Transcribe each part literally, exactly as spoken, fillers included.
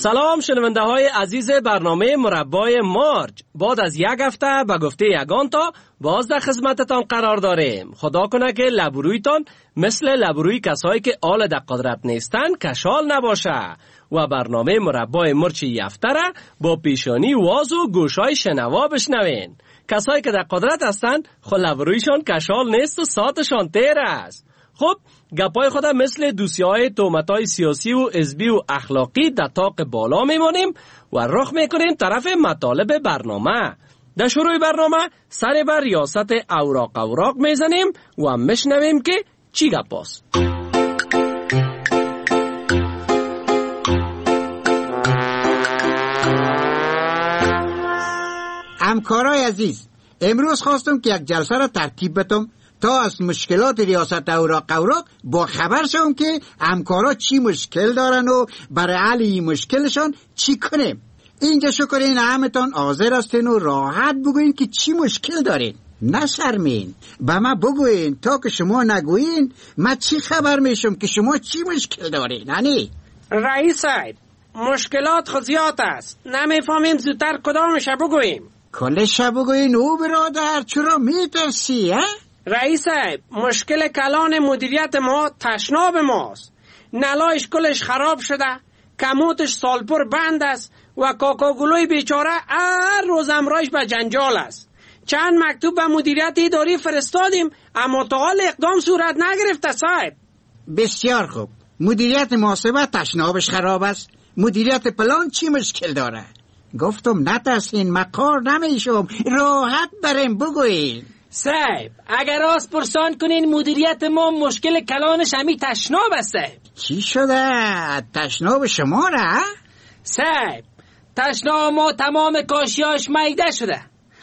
سلام شنونده های عزیز برنامه مربای مارج. بعد از یک هفته به گفته یگان تا باز در خدمتتان قرار داریم. خدا کنه که لبرویتان مثل لبروی کسایی که آل در قدرت نیستن کشال نباشه و برنامه مربای مرچ یفته را با پیشانی واز و گوشای شنوا بشنوین. کسایی که در قدرت هستن خود لبرویشان کشال نیست و ساعتشان تیر است. خب گپای خودم مثل دوسیهای تومتای سیاسی و حزبی و اخلاقی در طاق بالا میمانیم و رخ میکنیم طرف مطالب برنامه. در شروع برنامه سر بر ریاست اوراق اوراق میزنیم و میشنویم که چی گپاست. همکارای عزیز، امروز خواستم که یک جلسه را ترتیب بدم تا از مشکلات ریاست اوراق اوراق با خبر شوم که همکارا چی مشکل دارن و برای حل این مشکلشان چی کنیم. اینجا شکرین همتان حاضر هستین و راحت بگوین که چی مشکل دارین. نشرمین، به من بگوین. تا که شما نگوین من چی خبر میشم که شما چی مشکل دارین؟ هنی رئیس صاحب، مشکلات خود زیاد است، نمیفهمیم زودتر کدامش بگوییم. کلش بگوین او برادر، چرا میترسی؟ ها رئیس صاحب، مشکل کلان مدیریت ما تشناب ماست. نلایش کلش خراب شده، کموتش سالپور بند است و کاکاگلوی بیچاره هر روز امرایش به جنجال است. چند مکتوب به مدیریت اداری فرستادیم اما تا حال اقدام صورت نگرفته صاحب. بسیار خوب. مدیریت محاسبه تشنابش خراب است. مدیریت پلان چی مشکل داره؟ گفتم نترسین، مقار نمیشم، راحت بریم بگوین. صاحب اگر راست پرسان کنین مدیریت ما مشکل کلانش همی تشناب است صاحب. چی شده؟ تشناب شما را؟ صاحب تشناب ما تمام کاشیاش میده شده،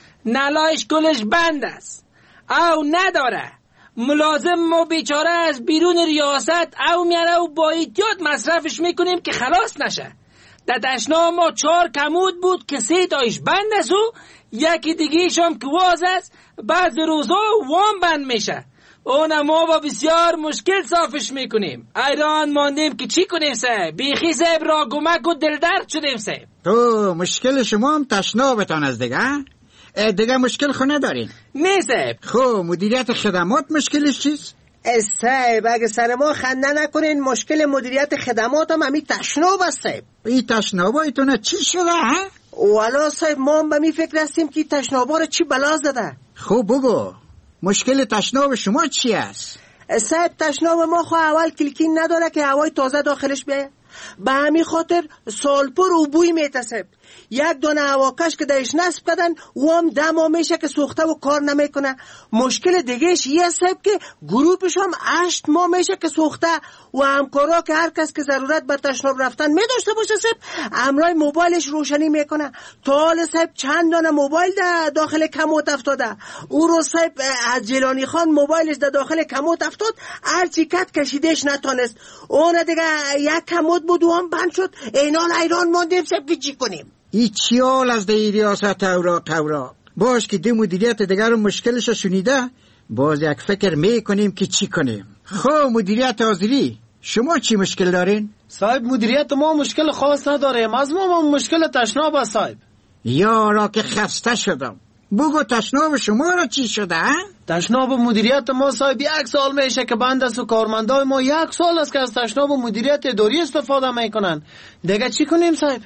نلایش گلش بند است او نداره. ملازم ما بیچاره از بیرون ریاست او میاره و با احتیاط مصرفش میکنیم که خلاص نشه. در تشناب ما چهار کمود بود که سه تایش بند است و یکی دیگیش هم که واز است، بعض روزا وام بند میشه. اون ما با بسیار مشکل صافش میکنیم. ایران ماندیم که چی کنیم صاحب. بیخی صاحب را گمک و دلدرد شدیم صاحب. تو مشکل شما هم تشنابتان از دیگه دیگه مشکل خو ندارین؟ نه صاحب. خب مدیریت خدمات مشکلش چیست؟ صاحب اگه سر ما خنده نکنین مشکل مدیریت خدمات هم همی تشناب است صاحب. این تشنابایتونه چی شده ها؟ والا صاحب ما هم به می فکر هستیم که تشنابا رو چی بلا زده. خب بگو مشکل تشناب شما چی است؟ صاحب تشناب ما خو اول کلکین نداره که هوای تازه داخلش بیایه، به همین خاطر سالپور و بوی میتسب. یک دانه هواکش که درش نصب کردن و هم دما میشه که سوخته و کار نمیکنه. مشکل دیگهش یه صاحب که گروپش هم هشت ماه میشه که سوخته و همکارا که هر کس که ضرورت بر تشناب رفتن میداشته باشه صاحب امرای موبایلش روشنی میکنه. تا حال صاحب چند دانه موبایل در داخل کموت افتاده. او رو صاحب از جیلانی خان موبایلش در داخل کموت افتاد، هرچی کت کشیدش نتانست. اون دیگه یک کموت بود و هم بند شد. اینال ایران ماندیم صاحب که چی کنیم؟ ای چی حال از دی ریاست اوراق اوراق؟ باش که دی مدیریت دیگر رو مشکلش شنیده باز یک فکر میکنیم که چی کنیم. خب مدیریت حاضری شما چی مشکل دارین؟ صاحب مدیریت ما مشکل خاص نداریم، از ما, ما مشکل تشناب است صاحب. یارا که خسته شدم، بگو تشناب شما را چی شده؟ تشناب مدیریت ما صاحب یک سال میشه که بند است و کارمندای ما یک سال است که از تشناب مدیریت اداری استفاده میکنن. دیگه چی کنیم صاحب؟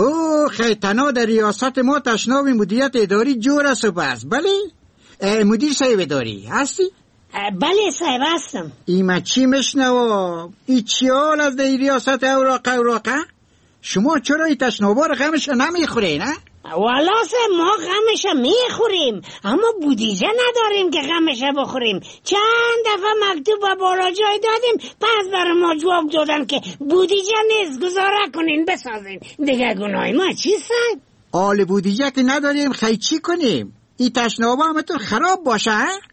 خو خیتنا در ریاست ما تشناب مدیریت اداری جور است و بس. بله مدیر صاحب اداری هستی؟ بله صاحب هستم. ایما چی مشنوا؟ ای چی حال از در ریاست اوراق اوراقه؟ شما چرا ای تشنابا رو غمش نمیخورین؟ والا صاحب ما غمش میخوریم اما بودیجه نداریم که غمش بخوریم. چند دفعه مکتوب به بالا جای دادیم، پس برای ما جواب دادن که بودیجه نیست، گزاره کنین بسازین. دیگه گناه ما چی صاحب؟ آل بودیجه که نداریم خیلی چی کنیم؟ ای تشنابا همتون خراب باشه؟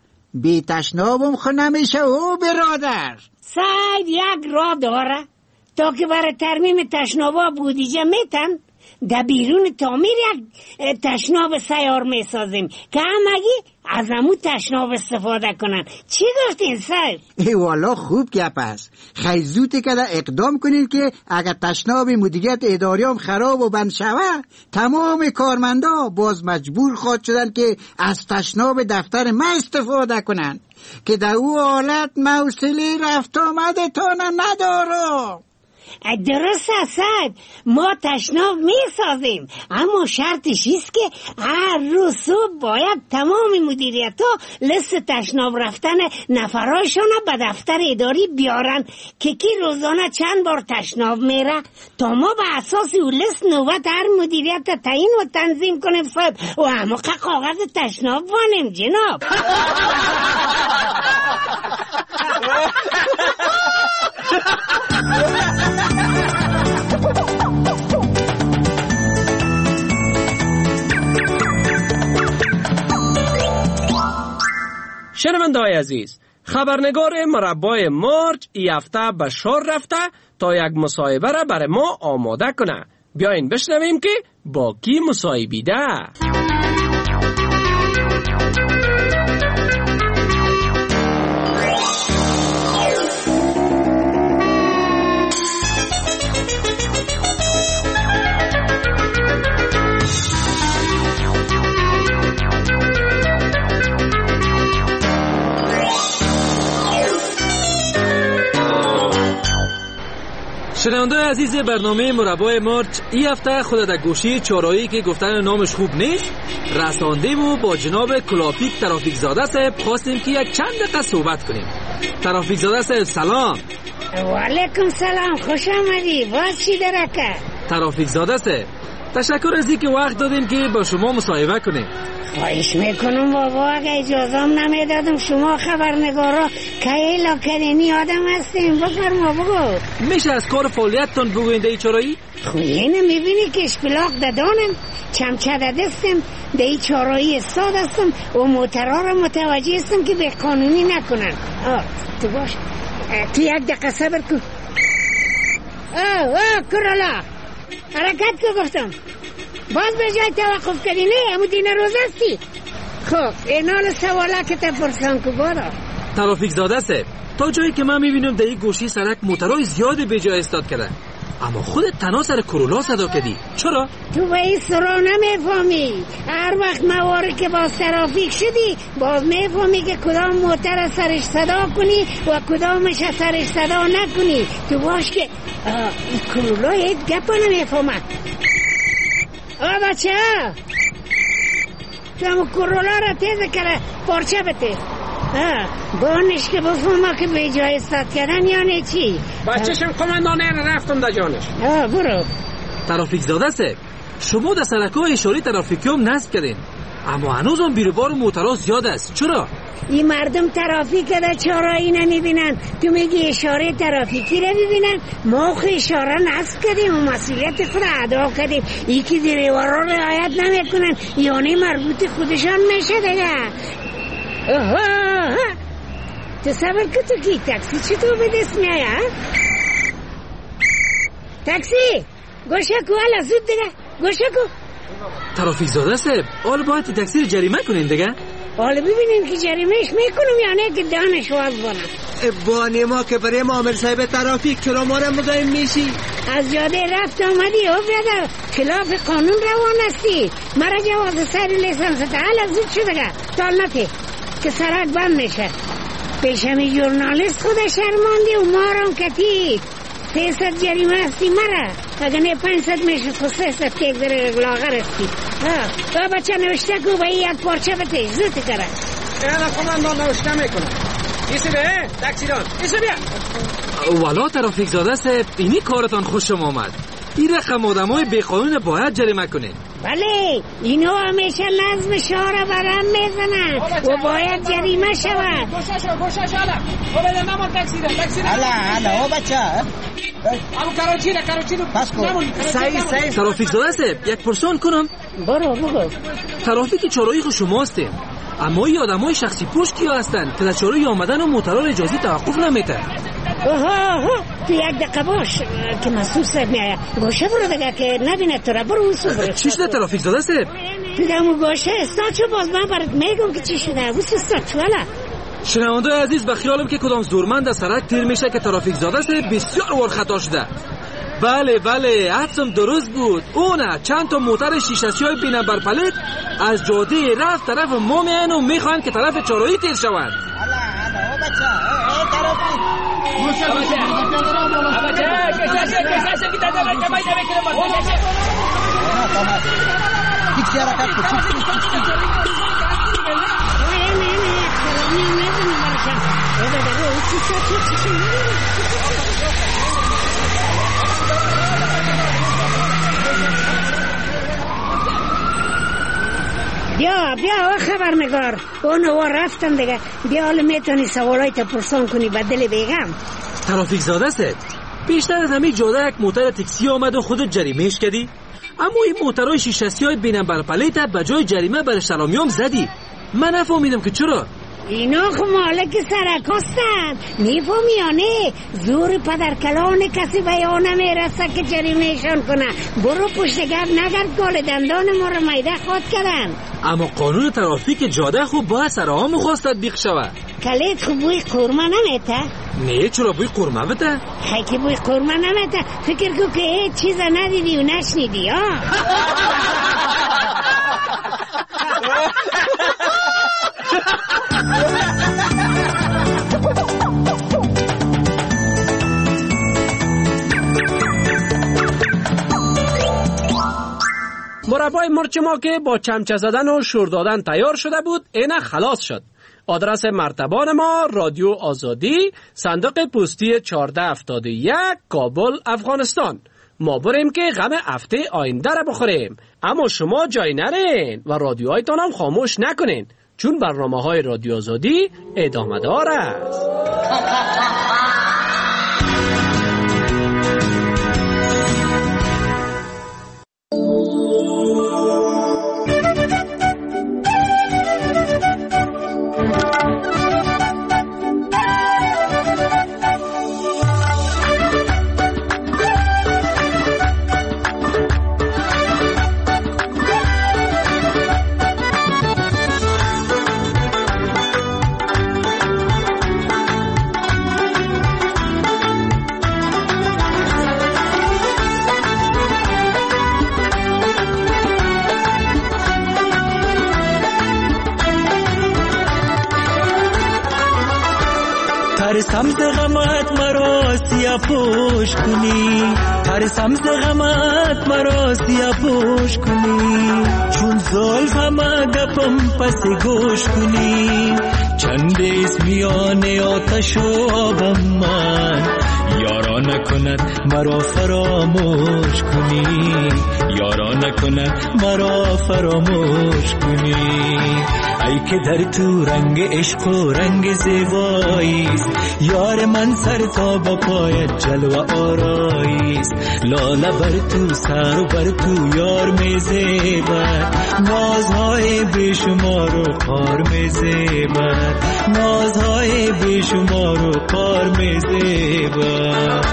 بی تشنابم خو نمیشه او برادر. صاحب یک راه داره تا که برای ترمیم تشنابا بودیجه میتن. در بیرون تعمیر یک تشناب سیار میسازیم که همگی از همون تشناب استفاده کنن. چی گفتین صاحب؟ ای والا خوب گپ است. خیلی زوده که اقدام کنین که اگر تشناب مدیریت اداری هم خراب و بند شوه، تمام کارمندا باز مجبور خواهد شدن که از تشناب دفتر ما استفاده کنن که در او حالت موصله رفت آمده تانه ندارم. درست است، ما تشناب می سازیم، اما شرطش ایست که هر روز صبح باید تمام مدیریت ها لیست تشناب رفتن نفرایشان به دفتر اداری بیارن که کی روزانه چند بار تشناب میره تا ما به اساس اون لیست نوبت هر مدیریت تعیین و تنظیم کنیم صاحب و همه کاغذ تشناب وانیم جناب. شنونده‌های عزیز، خبرنگار مربای مارج ای هفته به شور رفته تا یک مصاحبه را برای ما آماده کنه. بیاین بشنویم که با کی مصاحبیده. شنونده عزیز برنامه مربای مارچ این هفته خود در گوشی چهارراهی که گفتن نامش خوب نیست رساندیم و با جناب کلاپیک ترافیک زاده صاحب خواستیم که یک چند دقیقه صحبت کنیم. ترافیک زاده صاحب سلام. و علیکم سلام، خوش آمدی. باز چی درکه؟ ترافیک زاده صاحب تشکر از اینکه وقت دادیم که با شما مصاحبه کنیم. خواهش میکنم بابا، اگه اجازم نمیدادم شما خبرنگارا که ایلا کردنی آدم هستیم. بفرما بگو. میشه از کار فعالیتتان بگوین در ای چهارراهی؟ خب اینه میبینی که اشپلاق دادانم، چمچه دادستم، در ای چهارراهی استاد هستم و موترها را متوجه هستم که به قانونی نکنن. آه تو باش، تو یک دقیقه صبر کن. آه آه کرالا حرکت که گفتم، باز به جای توقف کردی نه؟ همون دین روز هستی. خب اینال سواله که تپرسان که بارا ترافیک زاده صاحب، تا جایی که من میبینم در این گوشی سرک موترهای زیادی به جای استاد کرده، اما خودت تنها سر کرولا صدا کردی، چرا؟ تو به این سرا نمیفهمی. هر وقت مواری که باز ترافیک شدی باز میفهمی که کدام موتر سرش صدا کنی و کدامش سرش صدا نکنی. تو باش که این کرولا هیچ گپا نمیفهمد. آه بچه ها، تو همون کرولا را تیز کرده پارچه بته. بانش که بفهمه که به جای استاد کردن یعنی چی؟ بچهشم کماندانه رفتم دا جانش. آه برو. ترافیک زاده صاحب، شما در سرک‌های اشاره ترافیکی هم نصب کردین، اما هنوز هم بیروبار موترها زیاد است، چرا؟ این مردم ترافیک در چهارراهی نمیبینن، تو میگی اشاره ترافیکی رو ببینن؟ ما خود اشاره نصب کردیم و مسئولیت خود ادا کردیم. ای که دیروارا رعایت نمیکنن یعنی مربوط خودشان میشه دیگه. آها تو صبر که تو کی تاکسی چطور به دست میای؟ تاکسی گوشه کو، حالا زود دیگه گوشه کو. ترافیک زاده صاحب، حالا باید تاکسی رو جریمه کنین دیگه. حالا ببینیم که جریمهش میکنم یعنی که دانش واز بانم. بانی ما که برای معامل صاحب ترافیک چرا ما را مزاحم میشی؟ از جاده رفت آمدی او برادر، خلاف قانون روان هستی. مرا جواز سر لیسانس حالا زود شده گه تال نتی که سرک بند میشه. پیشمی جورنالیست خود شرماندی و مارم کتی سیصد جریمه هستی مرا، اگر نه پنجصد میشه تو سیصد که یک در لاغر هستی. ها بچه نوشته که با یک پارچه بته زود کرد. اینا کماندان نوشته میکنه. ایسی به تاکسیدان ایسی بیا. والا ترافیک زاده صاحب، اینی کارتان خوشم آمد. این رقم آدم های بیقانون باید جریمه کنین. بله اینو همیشه نظم شهر برم میزنن و باید جریمه شود. گوشه شو گوشه شو حالا بله نمان تاکسی ده تاکسی ده حالا حالا او بچه همون کاروچی ده کاروچی ده بس کن سعی سعی ترافیک زاده صاحب، یک پرسان کنم. برو بگو. ترافیک چهارراهی خود شما هستیم، اما این آدمای شخصی پوش کیا هستن که در چاره آمدن و موترها اجازه توقف نمیده؟ اوه اوه تو یک دقیقه باش که مسئول صاحب میآید. گوشه برو دیگه که نبینه تو را. برو اون سو برو. چی شده ترافیک زاده صاحب؟ تو دمو گوشه استاد چو باز من برات میگم که چی شده. اون استاد چوالا. شنونده عزیز به خیالم که کدام زورمند از سرک تیر میشه که ترافیک زاده صاحب بسیار وار خطا شده. بله بله حدسم درست بود. اونه چند تا موتر شیشه‌ای های بینم بر پلت از جاده رفت طرف ما میان و میخوان که طرف چهارراهی تیر شوند. بیا بیا خبرنگار اون و رفتن دیگه. بیا حالا میتونی سوالای تا پرسان کنی بدل بیگم. ترافیک زاده است. بیشتر از همین جاده یک موتر تاکسی آمد و خودت جریمهش کردی. اما این موترهای شیشه‌ای های بینم بر پلیت به جای جریمه بر سلامیام زدی. من نفهمیدم که چرا. اینا خو مالک سرکاستن. میفهمی یا نه؟ زور پدر کلان کسی بیان نمیرسه که جریمهشان کنه. برو پشت گرد نگرد گال دندان ما رو میده خود کردن. اما قانون ترافیک جاده خوب باید سرها مخواستد بیخ شود. کلیت خوب بوی قورمه نمیته؟ نه چرا بوی قورمه بده؟ خیلی بوی قورمه نمیته. فکر کو که هیچ چیز ندیدی و نشنیدی ها. مربای مرچ ما که با چمچه زدن و شور دادن تیار شده بود اینه خلاص شد. آدرس مرتبان ما رادیو آزادی، صندوق پستی چهارده هفتاد و یک، کابل، افغانستان. ما بریم که غم هفته آینده را بخوریم. اما شما جای نرین و رادیوهایتان هم خاموش نکنین چون برنامه های رادیو آزادی ادامه دار است. ترسم ز غمت مرا سیاه پوش کنی، ترسم ز غمت مرا سیاه پوش کنی، چون زلفم گپم پس گوش کنی، چند است میان آتش و آبم من، یارا نکند مرا فراموش کنی، یارا نکند مرا فراموش کنی. ای که در تو رنگ عشق و رنگ زیباییست، یار من سر تا با پایت جلوه آراییست، لاله بر تو سر و بر تو یار می زیبد، نازهای بیشمار و قار می زیبد، نازهای بیشمار و قار می زیبد.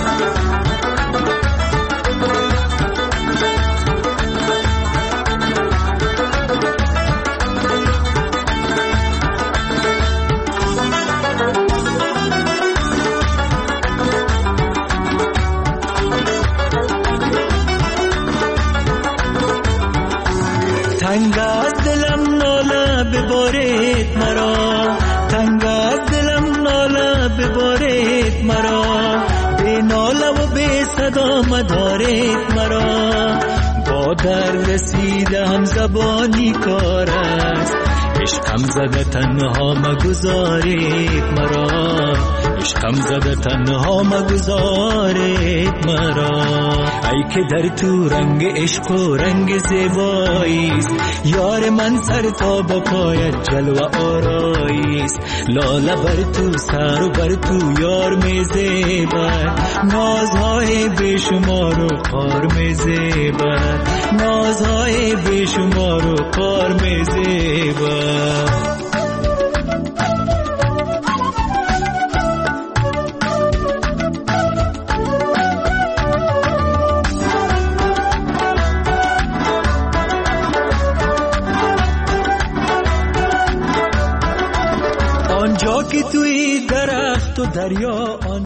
تنگ از دلم ناله ببارید مرا، تنگ از دلم ناله ببارید مرا، به ناله و به صدا مدارید مرا، با درد رسیده هم زبانی کار است، عشقم زده تنها مگذارید مرا، عشقم زده تنها مگذارید مرا. ای که در تو رنگ عشق و رنگ زیباییست، یار من سر تا با پایت جلوه آراییست، لاله بر تو سر و بر تو یار می زیبد، نازهای بیشمار و قار می زیبد، نازهای بیشمار و قار می زیبد. دریا آن